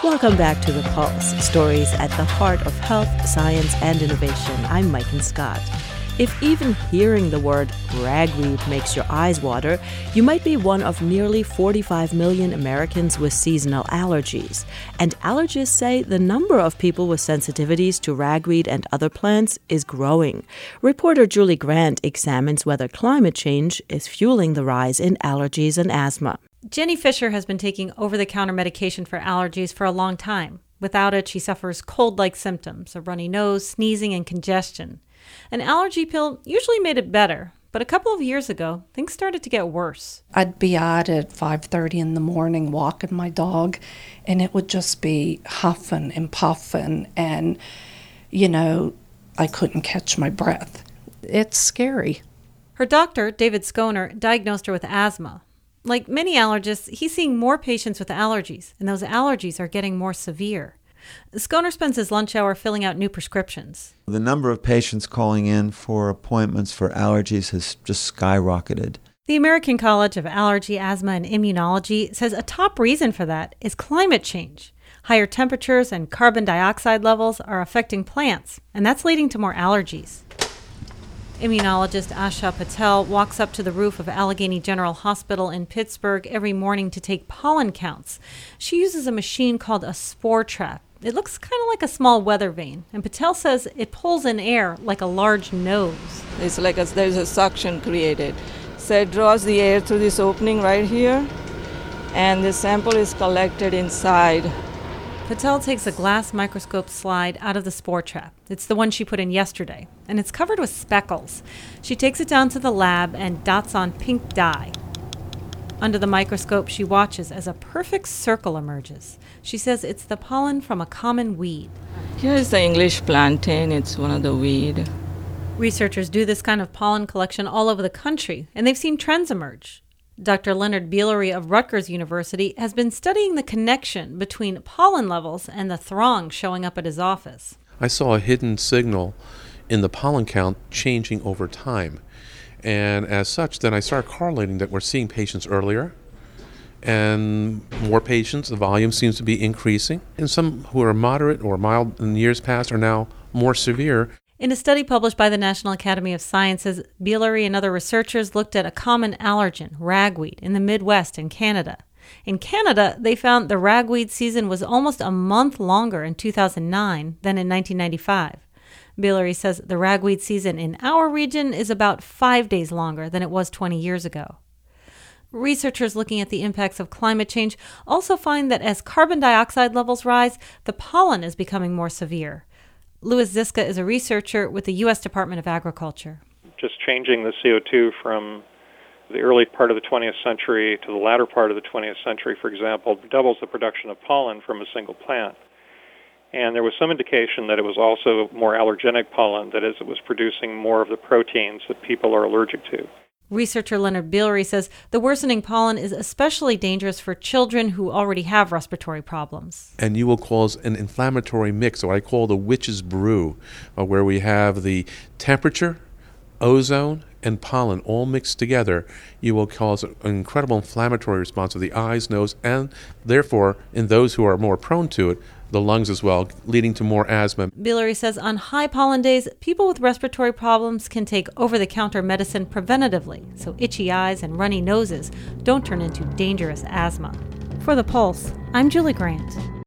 Welcome back to The Pulse, stories at the heart of health, science, and innovation. I'm Maiken Scott. If even hearing the word ragweed makes your eyes water, you might be one of nearly 45 million Americans with seasonal allergies. And allergists say the number of people with sensitivities to ragweed and other plants is growing. Reporter Julie Grant examines whether climate change is fueling the rise in allergies and asthma. Jenny Fisher has been taking over-the-counter medication for allergies for a long time. Without it, she suffers cold-like symptoms, a runny nose, sneezing, and congestion. An allergy pill usually made it better, but a couple of years ago, things started to get worse. I'd be out at 5:30 in the morning walking my dog, and it would just be huffing and puffing, and, I couldn't catch my breath. It's scary. Her doctor, David Skoner, diagnosed her with asthma. Like many allergists, he's seeing more patients with allergies, and those allergies are getting more severe. Skoner spends his lunch hour filling out new prescriptions. The number of patients calling in for appointments for allergies has just skyrocketed. The American College of Allergy, Asthma, and Immunology says a top reason for that is climate change. Higher temperatures and carbon dioxide levels are affecting plants, and that's leading to more allergies. Immunologist Asha Patel walks up to the roof of Allegheny General Hospital in Pittsburgh every morning to take pollen counts. She uses a machine called a spore trap. It looks kind of like a small weather vane, and Patel says it pulls in air like a large nose. It's like there's a suction created. So it draws the air through this opening right here, and the sample is collected inside. Patel takes a glass microscope slide out of the spore trap. It's the one she put in yesterday, and it's covered with speckles. She takes it down to the lab and dots on pink dye. Under the microscope, she watches as a perfect circle emerges. She says it's the pollen from a common weed. Here is the English plantain. It's one of the weed. Researchers do this kind of pollen collection all over the country, and they've seen trends emerge. Dr. Leonard Bielary of Rutgers University has been studying the connection between pollen levels and the throng showing up at his office. I saw a hidden signal in the pollen count changing over time. And as such, then I started correlating that we're seeing patients earlier and more patients. The volume seems to be increasing. And some who are moderate or mild in years past are now more severe. In a study published by the National Academy of Sciences, Bielary and other researchers looked at a common allergen, ragweed, in the Midwest and Canada. In Canada, they found the ragweed season was almost a month longer in 2009 than in 1995. Bielary says the ragweed season in our region is about 5 days longer than it was 20 years ago. Researchers looking at the impacts of climate change also find that as carbon dioxide levels rise, the pollen is becoming more severe. Louis Ziska is a researcher with the U.S. Department of Agriculture. Just changing the CO2 from the early part of the 20th century to the latter part of the 20th century, for example, doubles the production of pollen from a single plant. And there was some indication that it was also more allergenic pollen, that is, it was producing more of the proteins that people are allergic to. Researcher Leonard Bielary says the worsening pollen is especially dangerous for children who already have respiratory problems. And you will cause an inflammatory mix, what I call the witch's brew, where we have the temperature, ozone, and pollen all mixed together. You will cause an incredible inflammatory response of the eyes, nose, and therefore, in those who are more prone to it, the lungs as well, leading to more asthma. Bielary says on high pollen days, people with respiratory problems can take over-the-counter medicine preventatively, so itchy eyes and runny noses don't turn into dangerous asthma. For The Pulse, I'm Julie Grant.